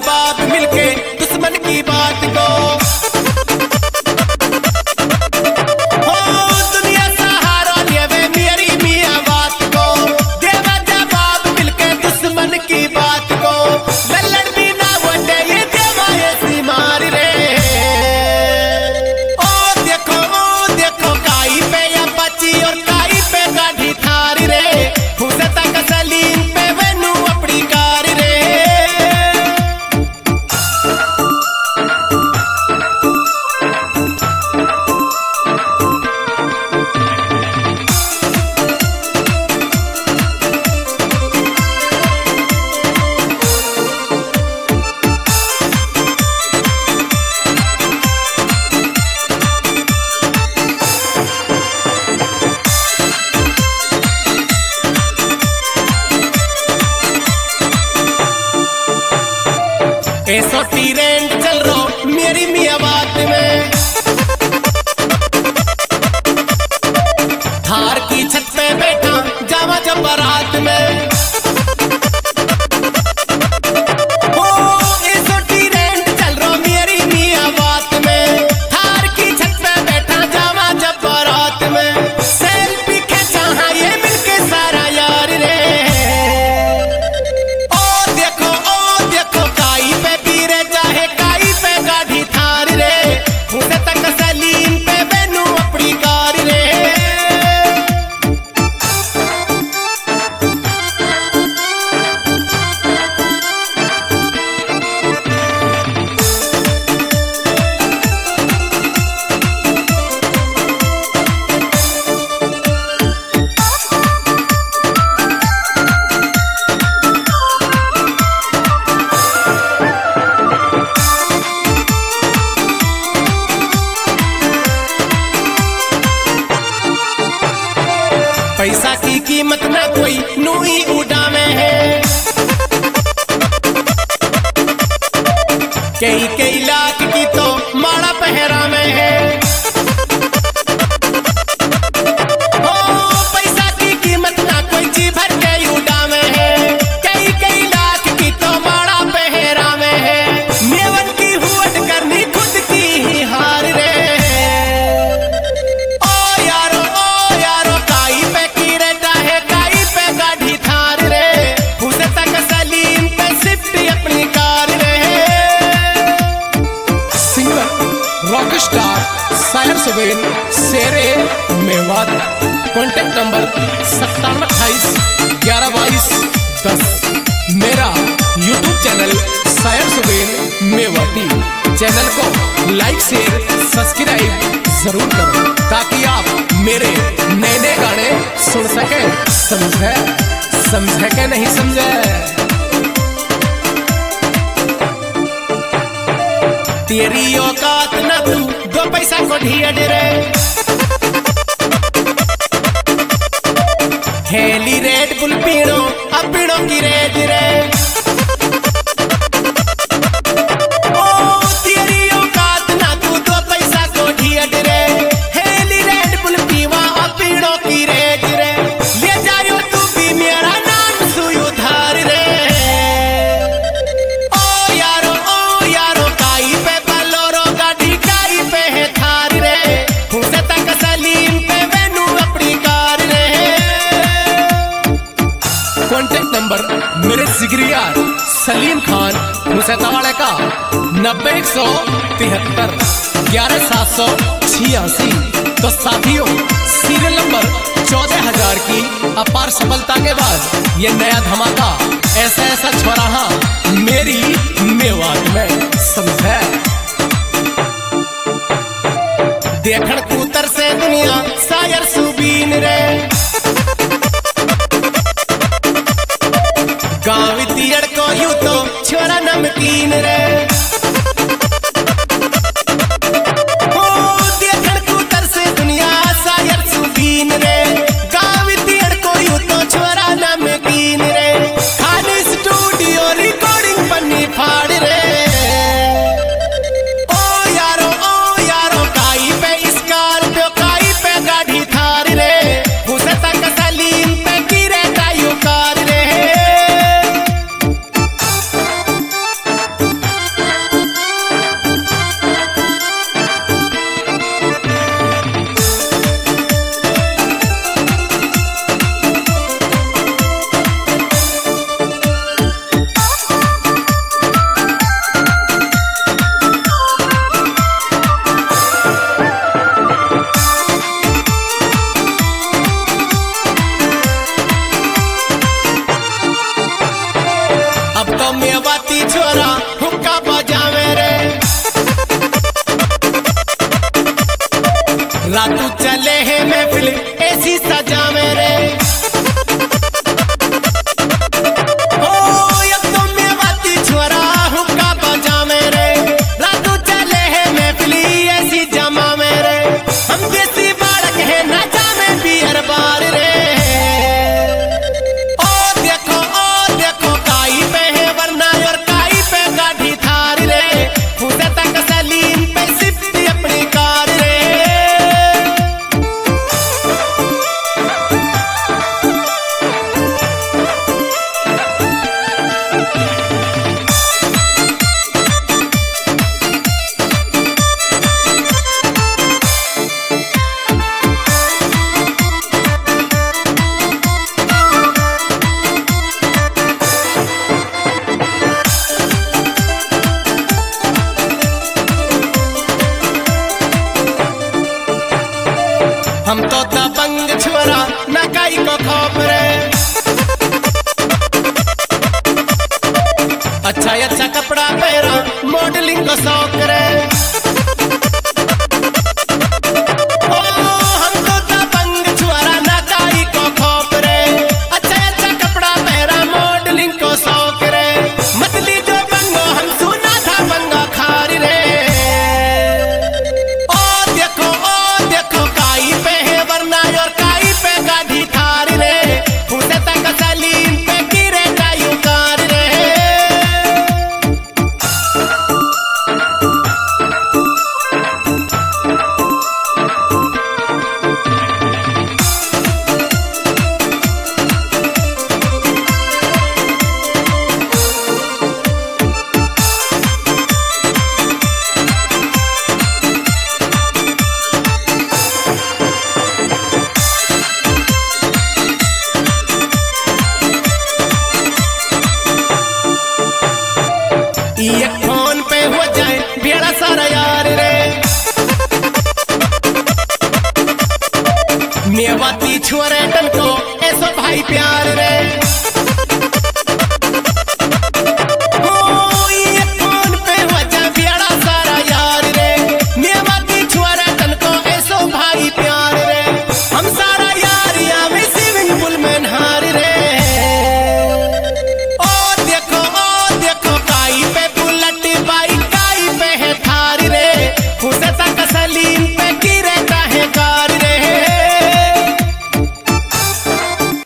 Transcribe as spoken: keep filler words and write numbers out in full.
जवाब मिलके दुश्मन की बात को। हो दुनिया सहारा लेवे मेरी मियां बात को, देवा जवाब मिलके दुश्मन की बात को। लल्लड़ भी ना वटे ये देवा ऐसी मार रे। ओ देखो ओ देखो काई पे या बची और काई पे गाड़ी थारी रे। फूसे तक सलीम पे वेनू अपनी कार रे। ऐसो टीरेंड चल रो मेरी मियां बात में। थार की छत पे बैठा जावा जब बारात में। ओ ऐसो टीरेंड चल रो मेरी मियां बात में। थार की छत पे बैठा जावा जब बारात में। सेल्फी खींचा हाँ ये मिलके सारा यार रे। ओ देखो ओ देखो काई पे पीरे चाहे काई पे गाड़ी थार रे। फूसे तक सलीम पे वेनू अपनी कार रे। पैसा की कीमत ना कोई नूई उड़ावे है। कई कई लाख की तो माड़ा पहरा में है। ओ पैसा की कीमत ना कोई जी भर के उड़ावे है। कई कई लाख की तो माड़ा पहरा में है। मेवन की हुवट करनी खुद की ही हार रे। ओ यारो ओ यारो काई पे रॉकस्टार सायर सुबेन शेरे मेवात। कॉन्टेक्ट नंबर सत्तावन अट्ठाईस ग्यारह बाईस दस। मेरा YouTube channel Sayar Suben Mewati. Channel को लाइक शेयर सब्सक्राइब जरूर करो ताकि आप मेरे नए नए गाने सुन सके। समझे समझे के नहीं समझे। तेरी औकात न तू दो पैसा को ढिया रे। हेली रेड बुल पीड़ो अब पीड़ो की रेड रे। ओ तेरी औकात न तू दो पैसा को ढिया रे। हेली रेड बुल पीवा अब पीड़ो की रेड रे। ले जायो तू भी मेरा नाम सुयो धार रे। ओ यारो ओ यारो काई पे कॉन्टेक्ट नंबर मेरे जिगरी यार सलीम खान मुसैतावाड़े का नब्बे एक सौ तिहत्तर ग्यारह सात सौ छियासी। तो साथियों सीरियल नंबर चौदह हजार की अपार सफलता के बाद ये नया धमाका ऐसा ऐसा छोराहा मेरी मेवात में। समझे देखण कूतर से दुनिया सायर सुबीन रे। गाँव तीड़ को यूं तो छोरा नमकीन रे। ओ देखण कूतर से दुनिया सायर सुबीन रे। गाँव तीड़ को यूं तो छोरा नमकीन रे। खाली स्टूडियो रिकॉर्डिंग बनी फाड़ रे। ओ यारो ओ यारो काई पे स्कॉर्पियो काई पे गाड़ी थार रे। फूसे तक सलीम पे गिरे कायू कार रे। मेवाती छोरा हुक्का बजावे रे, रातू चले है महफिल ऐसी सजावे रे। ओ अब तो मेवाती छोरा हुक्का बजावे रे, रातू चले है महफिल ऐसी जमावे रे। हम देसी बालक है ना जामे बियर बार रे। हम तो दबंग छोरा न काई को खौफ रे, अच्छा अच्छा कपड़ा पहरा मॉडलिंग को शौक